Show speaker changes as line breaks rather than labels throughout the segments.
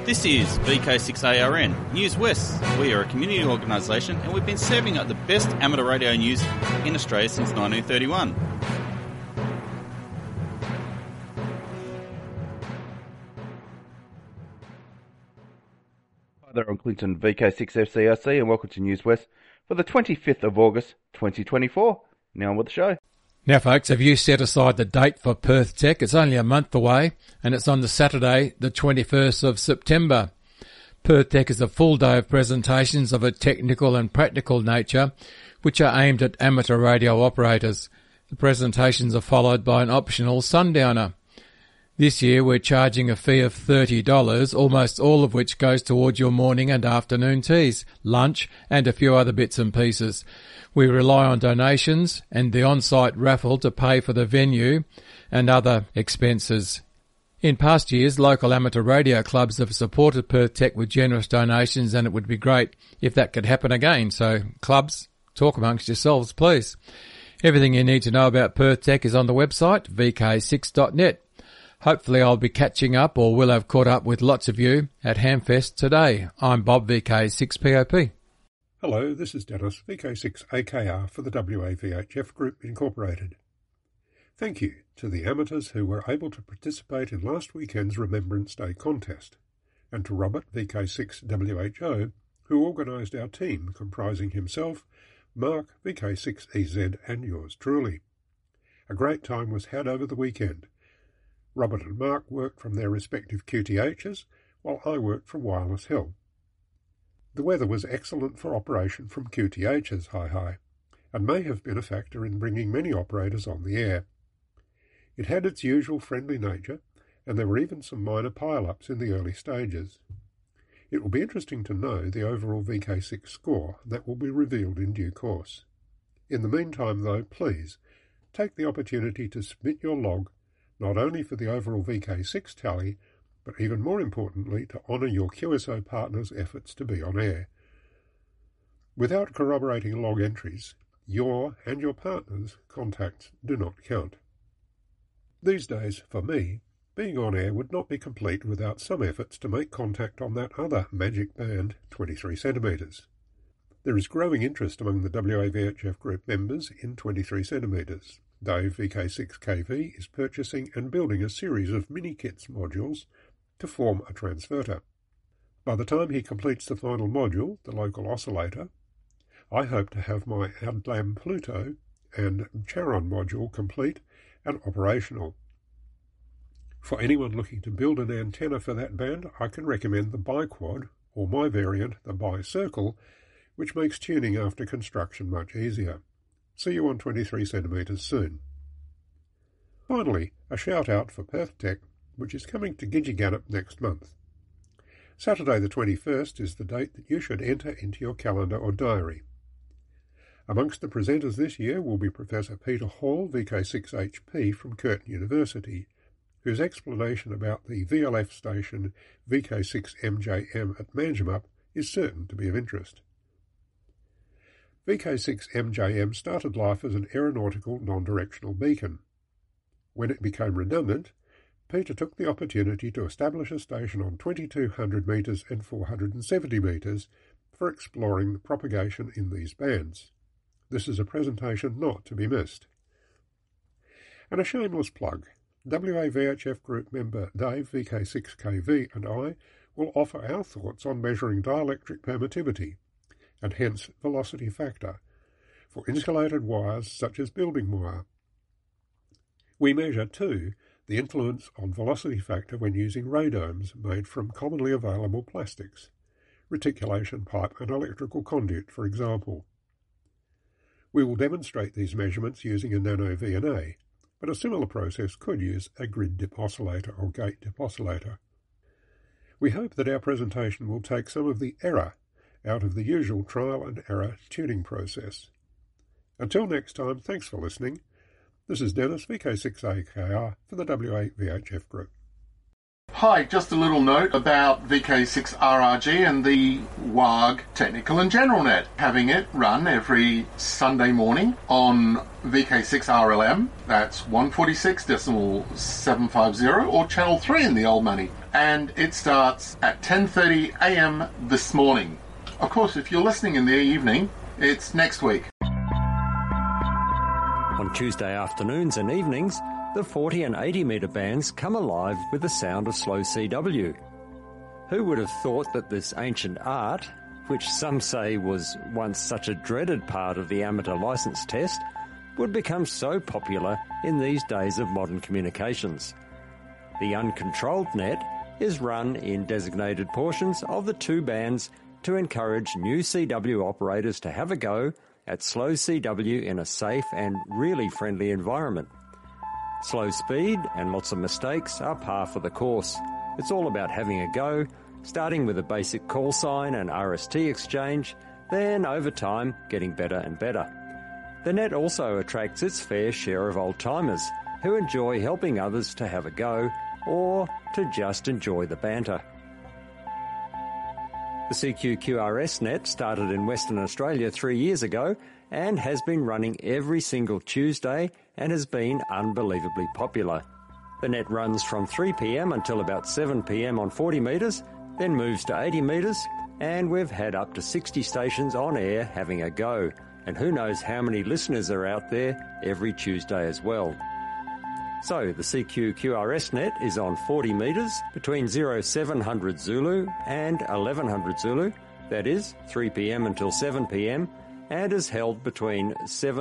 This is VK6ARN, News West. We are a community organisation and we've been serving up the best amateur radio news in Australia since 1931.
Hi there, I'm Clinton, VK6FCRC, and welcome to News West for the 25th of August 2024. Now on with the show.
Now, folks, have you set aside the date for Perth Tech? It's only a month away, and it's on the Saturday, the 21st of September. Perth Tech is a full day of presentations of a technical and practical nature, which are aimed at amateur radio operators. The presentations are followed by an optional sundowner. This year, we're charging a fee of $30, almost all of which goes towards your morning and afternoon teas, lunch, and a few other bits and pieces. We rely on donations and the on-site raffle to pay for the venue and other expenses. In past years, local amateur radio clubs have supported Perth Tech with generous donations, and it would be great if that could happen again. So, clubs, talk amongst yourselves, please. Everything you need to know about Perth Tech is on the website, vk6.net. Hopefully I'll be catching up, or will have caught up with lots of you at Hamfest today. I'm Bob, VK6POP.
Hello, this is Dennis, VK6AKR for the WAVHF Group Incorporated. Thank you to the amateurs who were able to participate in last weekend's Remembrance Day contest, and to Robert, VK6WHO, who organised our team comprising himself, Mark, VK6EZ, and yours truly. A great time was had over the weekend. Robert and Mark worked from their respective QTHs, while I worked from Wireless Hill. The weather was excellent for operation from QTHs, hi, and may have been a factor in bringing many operators on the air. It had its usual friendly nature, and there were even some minor pile-ups in the early stages. It will be interesting to know the overall VK6 score that will be revealed in due course. In the meantime, though, please take the opportunity to submit your log not only for the overall VK6 tally, but even more importantly to honour your QSO partners' efforts to be on air. Without corroborating log entries, your and your partners' contacts do not count. These days, for me, being on air would not be complete without some efforts to make contact on that other magic band, 23 centimetres. There is growing interest among the WAVHF group members in 23 centimetres. Dave, VK6KV, is purchasing and building a series of mini-kits modules to form a transverter. By the time he completes the final module, the local oscillator, I hope to have my Adlam Pluto and Charon module complete and operational. For anyone looking to build an antenna for that band, I can recommend the Biquad, or my variant, the Bicircle, which makes tuning after construction much easier. See you on 23 centimetres soon. Finally, a shout-out for Perth Tech, which is coming to Gidgegannup next month. Saturday the 21st is the date that you should enter into your calendar or diary. Amongst the presenters this year will be Professor Peter Hall, VK6HP from Curtin University, whose explanation about the VLF station VK6MJM at Manjimup is certain to be of interest. VK6MJM started life as an aeronautical non-directional beacon. When it became redundant, Peter took the opportunity to establish a station on 2200 metres and 470 metres for exploring the propagation in these bands. This is a presentation not to be missed. And a shameless plug. WAVHF group member Dave, VK6KV, and I will offer our thoughts on measuring dielectric permittivity, and hence velocity factor, for insulated wires such as building wire. We measure, too, the influence on velocity factor when using radomes made from commonly available plastics, reticulation pipe and electrical conduit, for example. We will demonstrate these measurements using a nano VNA, but a similar process could use a grid dip oscillator or gate dip oscillator. We hope that our presentation will take some of the error out of the usual trial and error tuning process. Until next time, thanks for listening. This is Dennis, VK6AKR, for the WAVHF Group.
Hi, just a little note about VK6RRG and the WARG Technical and General Net. Having it run every Sunday morning on VK6RLM, that's 146.750, or Channel 3 in the old money. And it starts at 10:30 a.m. this morning. Of course, if you're listening in the evening, it's next week.
On Tuesday afternoons and evenings, the 40 and 80 metre bands come alive with the sound of slow CW. Who would have thought that this ancient art, which some say was once such a dreaded part of the amateur licence test, would become so popular in these days of modern communications? The uncontrolled net is run in designated portions of the two bands to encourage new CW operators to have a go at slow CW in a safe and really friendly environment. Slow speed and lots of mistakes are par for the course. It's all about having a go, starting with a basic call sign and RST exchange, then over time getting better and better. The net also attracts its fair share of old-timers who enjoy helping others to have a go or to just enjoy the banter. The CQ-QRS net started in Western Australia 3 years ago and has been running every single Tuesday and has been unbelievably popular. The net runs from 3 p.m. until about 7 p.m. on 40 metres, then moves to 80 metres, and we've had up to 60 stations on air having a go, and who knows how many listeners are out there every Tuesday as well. So the CQ-QRS net is on 40 metres between 0700 Zulu and 1100 Zulu, that is 3 p.m. until 7 p.m, and is held between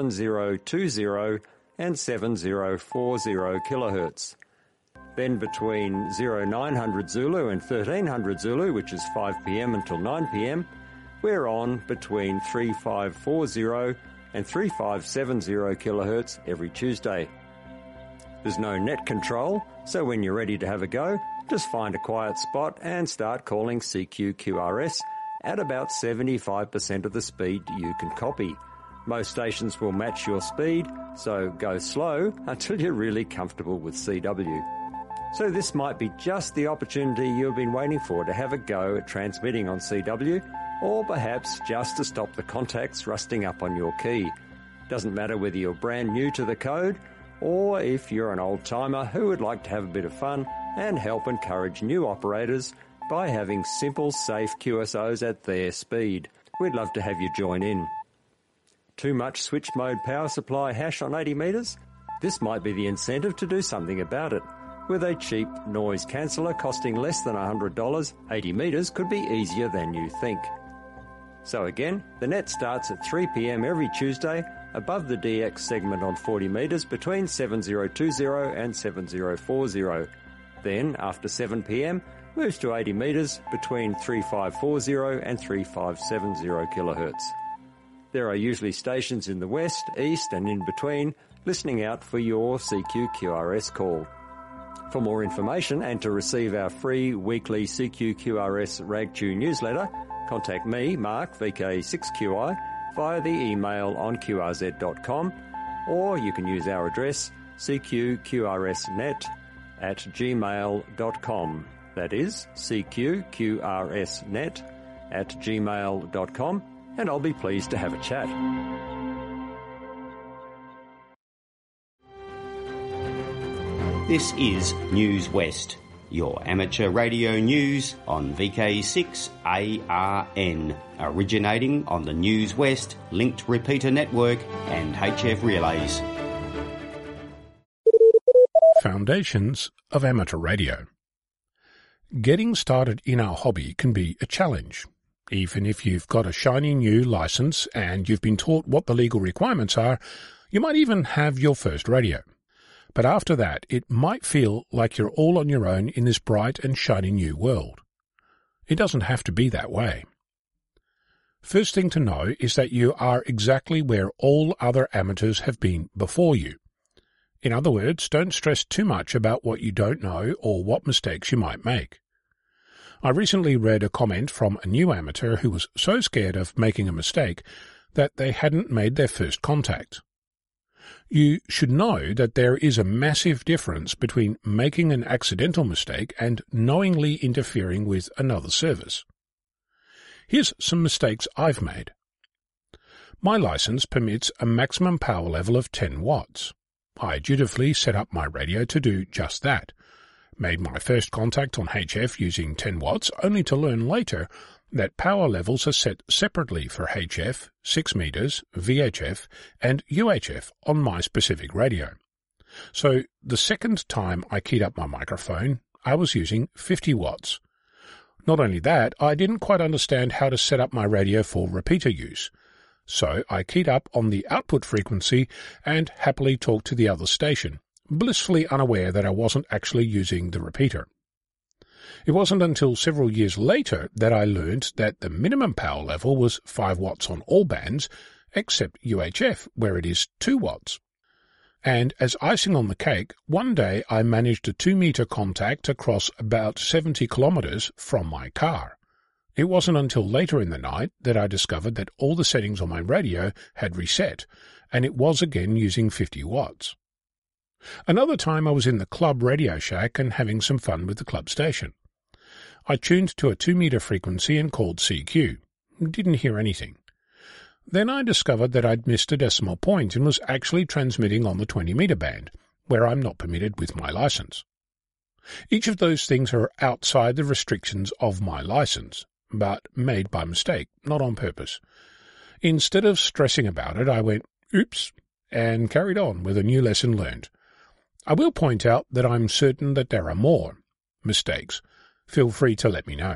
7020 and 7040 kHz. Then between 0900 Zulu and 1300 Zulu, which is 5 p.m. until 9 p.m, we're on between 3540 and 3570 kHz every Tuesday. There's no net control, so when you're ready to have a go, just find a quiet spot and start calling CQ-QRS at about 75% of the speed you can copy. Most stations will match your speed, so go slow until you're really comfortable with CW. So this might be just the opportunity you've been waiting for to have a go at transmitting on CW, or perhaps just to stop the contacts rusting up on your key. Doesn't matter whether you're brand new to the code, or if you're an old-timer who would like to have a bit of fun and help encourage new operators by having simple, safe QSOs at their speed. We'd love to have you join in. Too much switch mode power supply hash on 80 metres? This might be the incentive to do something about it. With a cheap noise canceller costing less than $100, 80 metres could be easier than you think. So again, the net starts at 3 p.m. every Tuesday above the DX segment on 40 metres between 7020 and 7040. Then, after 7 p.m, moves to 80 metres between 3540 and 3570 kHz. There are usually stations in the west, east and in between listening out for your CQ-QRS call. For more information and to receive our free weekly CQ-QRS RagTune newsletter, contact me, Mark, VK6QI, via the email on qrz.com, or you can use our address cqqrsnet@gmail.com. That is cqqrsnet@gmail.com, and I'll be pleased to have a chat.
This is News West, your amateur radio news on VK6ARN, originating on the News West linked repeater network and HF relays.
Foundations of Amateur Radio. Getting started in our hobby can be a challenge. Even if you've got a shiny new license and you've been taught what the legal requirements are, you might even have your first radio. But after that, it might feel like you're all on your own in this bright and shiny new world. It doesn't have to be that way. First thing to know is that you are exactly where all other amateurs have been before you. In other words, don't stress too much about what you don't know or what mistakes you might make. I recently read a comment from a new amateur who was so scared of making a mistake that they hadn't made their first contact. You should know that there is a massive difference between making an accidental mistake and knowingly interfering with another service. Here's some mistakes I've made. My license permits a maximum power level of 10 watts. I dutifully set up my radio to do just that. Made my first contact on HF using 10 watts, only to learn later that power levels are set separately for HF, 6 meters, VHF, and UHF on my specific radio. So the second time I keyed up my microphone, I was using 50 watts. Not only that, I didn't quite understand how to set up my radio for repeater use. So I keyed up on the output frequency and happily talked to the other station, blissfully unaware that I wasn't actually using the repeater. It wasn't until several years later that I learned that the minimum power level was 5 watts on all bands, except UHF, where it is 2 watts. And as icing on the cake, one day I managed a 2-meter contact across about 70 kilometers from my car. It wasn't until later in the night that I discovered that all the settings on my radio had reset, and it was again using 50 watts. Another time I was in the club Radio Shack and having some fun with the club station. I tuned to a 2-meter frequency and called CQ. Didn't hear anything. Then I discovered that I'd missed a decimal point and was actually transmitting on the 20-meter band, where I'm not permitted with my license. Each of those things are outside the restrictions of my license, but made by mistake, not on purpose. Instead of stressing about it, I went, oops, and carried on with a new lesson learned. I will point out that I'm certain that there are more mistakes. Feel free to let me know.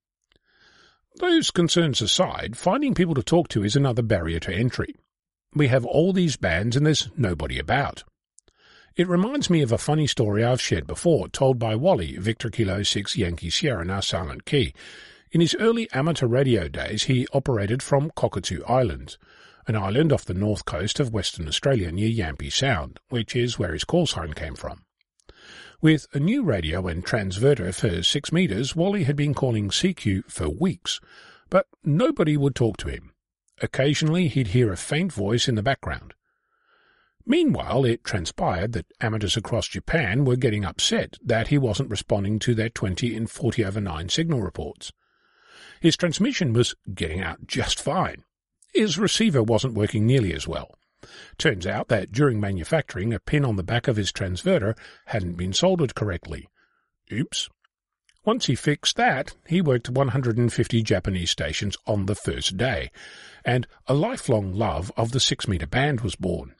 Those concerns aside, finding people to talk to is another barrier to entry. We have all these bands and there's nobody about. It reminds me of a funny story I've shared before, told by Wally, Victor Kilo 6 Yankee Sierra, now Silent Key. In his early amateur radio days, he operated from Cockatoo Island, an island off the north coast of Western Australia near Yampi Sound, which is where his call sign came from. With a new radio and transverter for 6 meters, Wally had been calling CQ for weeks, but nobody would talk to him. Occasionally he'd hear a faint voice in the background. Meanwhile, it transpired that amateurs across Japan were getting upset that he wasn't responding to their 20 and 40/9 signal reports. His transmission was getting out just fine. His receiver wasn't working nearly as well. Turns out that during manufacturing, a pin on the back of his transverter hadn't been soldered correctly. Oops. Once he fixed that, he worked 150 Japanese stations on the first day, and a lifelong love of the 6-meter band was born.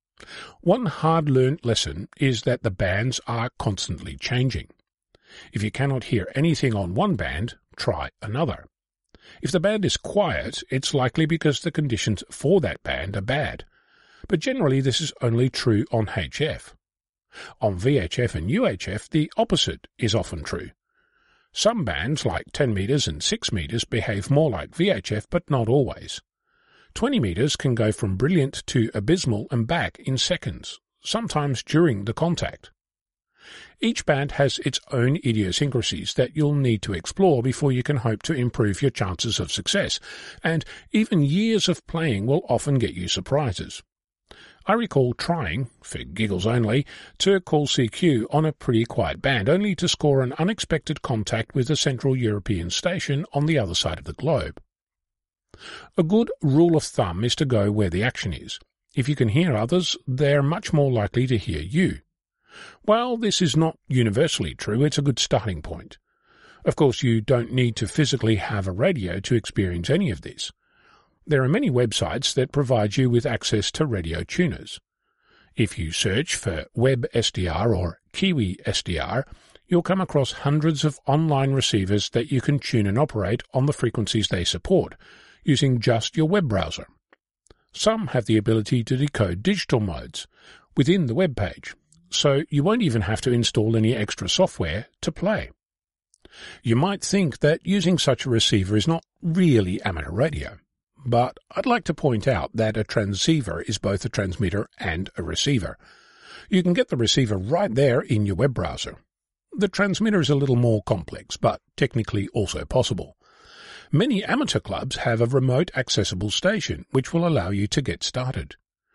One hard-learned lesson is that the bands are constantly changing. If you cannot hear anything on one band, try another. If the band is quiet, it's likely because the conditions for that band are bad. But generally this is only true on HF. On VHF and UHF, the opposite is often true. Some bands, like 10 meters and 6 meters, behave more like VHF, but not always. 20 meters can go from brilliant to abysmal and back in seconds, sometimes during the contact. Each band has its own idiosyncrasies that you'll need to explore before you can hope to improve your chances of success, and even years of playing will often get you surprises. I recall trying, for giggles only, to call CQ on a pretty quiet band, only to score an unexpected contact with a Central European station on the other side of the globe. A good rule of thumb is to go where the action is. If you can hear others, they're much more likely to hear you. While this is not universally true, it's a good starting point. Of course, you don't need to physically have a radio to experience any of this. There are many websites that provide you with access to radio tuners. If you search for WebSDR or Kiwi SDR, you'll come across hundreds of online receivers that you can tune and operate on the frequencies they support, using just your web browser. Some have the ability to decode digital modes within the web page, so you won't even have to install any extra software to play. You might think that using such a receiver is not really amateur radio, but I'd like to point out that a transceiver is both a transmitter and a receiver. You can get the receiver right there in your web browser. The transmitter is a little more complex, but technically also possible. Many amateur clubs have a remote accessible station which will allow you to get started.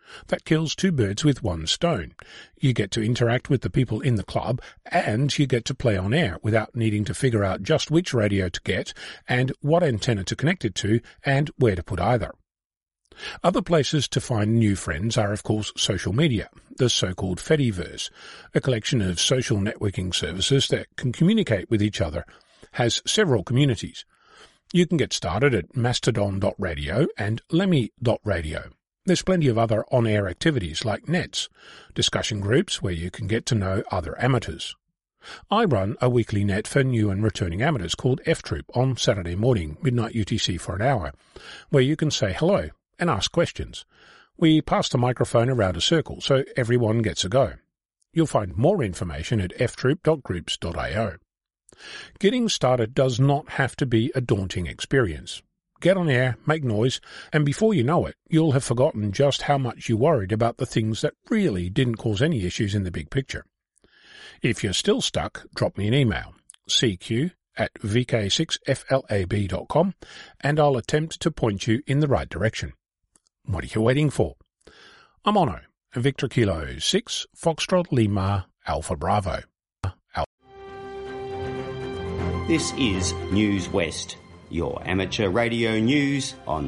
That kills two birds with one stone. You get to interact with the people in the club, and you get to play on air without needing to figure out just which radio to get and what antenna to connect it to and where to put either. Other places to find new friends are, of course, social media, the so-called Fediverse, a collection of social networking services that can communicate with each other, has several communities. You can get started at mastodon.radio and lemmy.radio. There's plenty of other on-air activities like nets, discussion groups where you can get to know other amateurs. I run a weekly net for new and returning amateurs called F-Troop on Saturday morning, midnight UTC for an hour, where you can say hello and ask questions. We pass the microphone around a circle so everyone gets a go. You'll find more information at ftroop.groups.ao. Getting started does not have to be a daunting experience. Get on air, make noise, and before you know it, you'll have forgotten just how much you worried about the things that really didn't cause any issues in the big picture. If you're still stuck, drop me an email, cq@vk6flab.com, and I'll attempt to point you in the right direction. What are you waiting for? I'm Ono, Victor Kilo 6, Foxtrot Lima, Alpha Bravo.
This is News West, your amateur radio news on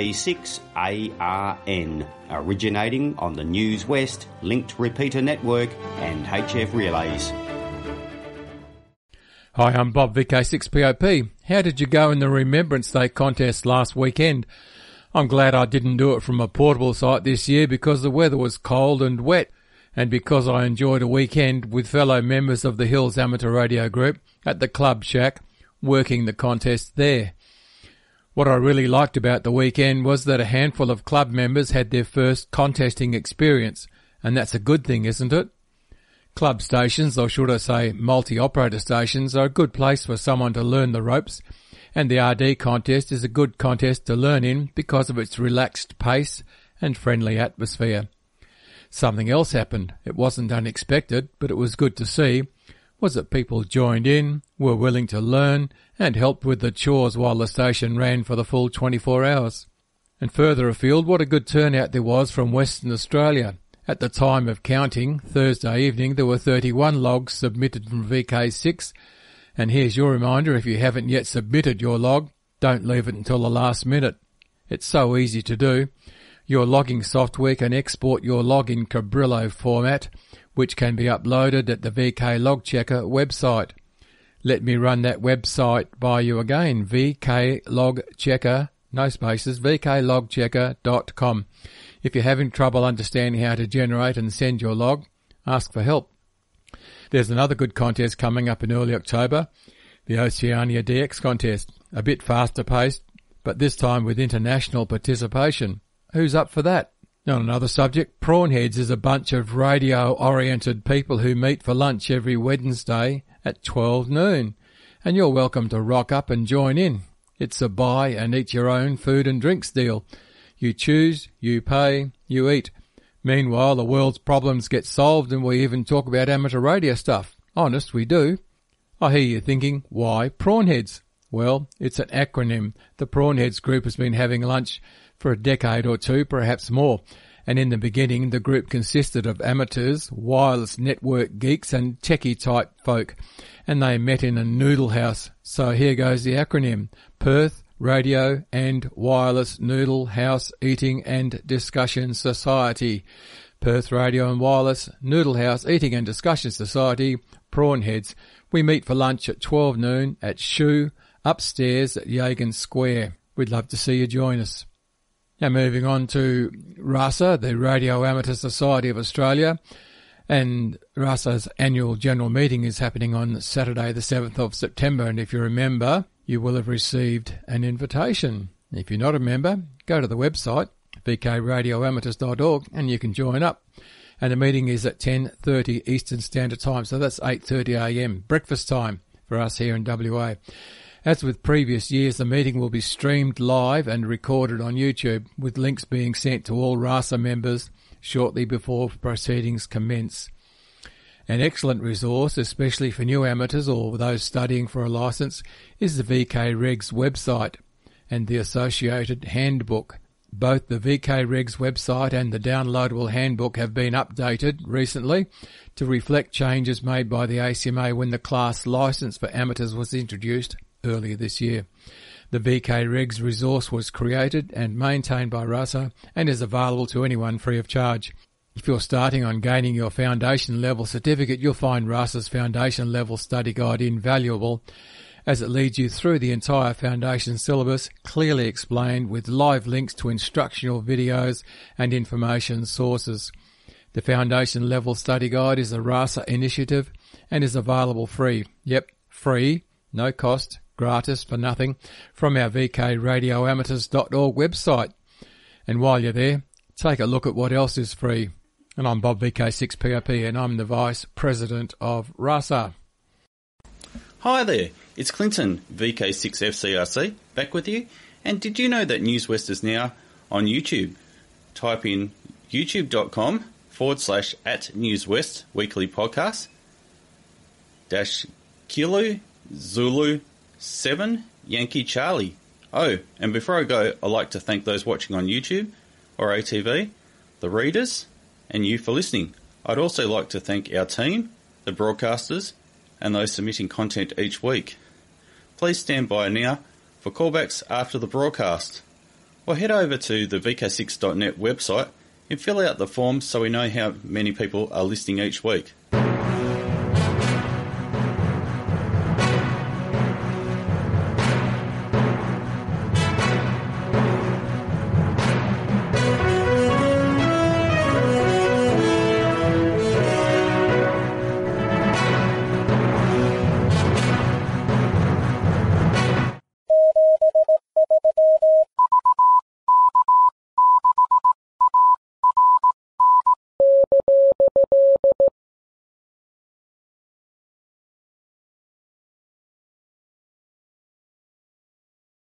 VK6ARN, originating on the News West linked repeater network and HF relays.
Hi, I'm Bob, VK6POP. How did you go in the Remembrance Day contest last weekend? I'm glad I didn't do it from a portable site this year because the weather was cold and wet, and because I enjoyed a weekend with fellow members of the Hills Amateur Radio Group at the Club Shack, working the contest there. What I really liked about the weekend was that a handful of club members had their first contesting experience, and that's a good thing, isn't it? Club stations, or should I say multi-operator stations, are a good place for someone to learn the ropes, and the RD contest is a good contest to learn in because of its relaxed pace and friendly atmosphere. Something else happened. It wasn't unexpected, but it was good to see, was that people joined in, were willing to learn, and helped with the chores while the station ran for the full 24 hours. And further afield, what a good turnout there was from Western Australia. At the time of counting, Thursday evening, there were 31 logs submitted from VK6, and here's your reminder, if you haven't yet submitted your log, don't leave it until the last minute. It's so easy to do. Your logging software can export your log in Cabrillo format, which can be uploaded at the VK Log Checker website. Let me run that website by you again, VK Log Checker, no spaces, vklogchecker.com. If you're having trouble understanding how to generate and send your log, ask for help. There's another good contest coming up in early October, the Oceania DX contest, a bit faster paced, but this time with international participation. Who's up for that? On another subject, Prawnheads is a bunch of radio-oriented people who meet for lunch every Wednesday at 12 noon, and you're welcome to rock up and join in. It's a buy and eat your own food and drinks deal. You choose, you pay, you eat. Meanwhile, the world's problems get solved and we even talk about amateur radio stuff. Honest, we do. I hear you thinking, why Prawnheads? Well, it's an acronym. The Prawnheads group has been having lunch for a decade or two, perhaps more. And in the beginning, the group consisted of amateurs, wireless network geeks and techie-type folk. And they met in a noodle house. So here goes the acronym. Perth Radio and Wireless Noodle House Eating and Discussion Society. Perth Radio and Wireless Noodle House Eating and Discussion Society, Prawnheads. We meet for lunch at 12 noon at Shoe, upstairs at Yagan Square. We'd love to see you join us. Now moving on to RASA, the Radio Amateur Society of Australia. And RASA's annual general meeting is happening on Saturday the 7th of September. And if you remember, you will have received an invitation. If you're not a member, go to the website, vkradioamateurs.org, and you can join up. And the meeting is at 10:30 Eastern Standard Time, so that's 8:30 a.m, breakfast time for us here in WA. As with previous years, the meeting will be streamed live and recorded on YouTube, with links being sent to all RASA members shortly before proceedings commence. An excellent resource, especially for new amateurs or those studying for a licence, is the VK Regs website and the associated handbook, Both the VK Regs website and the downloadable handbook have been updated recently to reflect changes made by the ACMA when the class licence for amateurs was introduced earlier this year. The VK Regs resource was created and maintained by RASA and is available to anyone free of charge. If you're starting on gaining your foundation level certificate, you'll find RASA's foundation level study guide invaluable as it leads you through the entire foundation syllabus, clearly explained with live links to instructional videos and information sources. The foundation level study guide is a RASA initiative and is available free. Yep, free, no cost, gratis for nothing, from our VKRadioAmateurs.org website. And while you're there, take a look at what else is free. And I'm Bob VK6POP and I'm the Vice President of RASA.
Hi there, it's Clinton, VK6FCRC, back with you. And did you know that News West is now on YouTube? Type in youtube.com/@NewsWest weekly podcast --Kilo Zulu 7 Yankee Charlie. Oh, and before I go, I'd like to thank those watching on YouTube or ATV, the readers, and you for listening. I'd also like to thank our team, the broadcasters, and those submitting content each week. Please stand by now for callbacks after the broadcast. Or head over to the VK6.net website and fill out the forms so we know how many people are listening each week.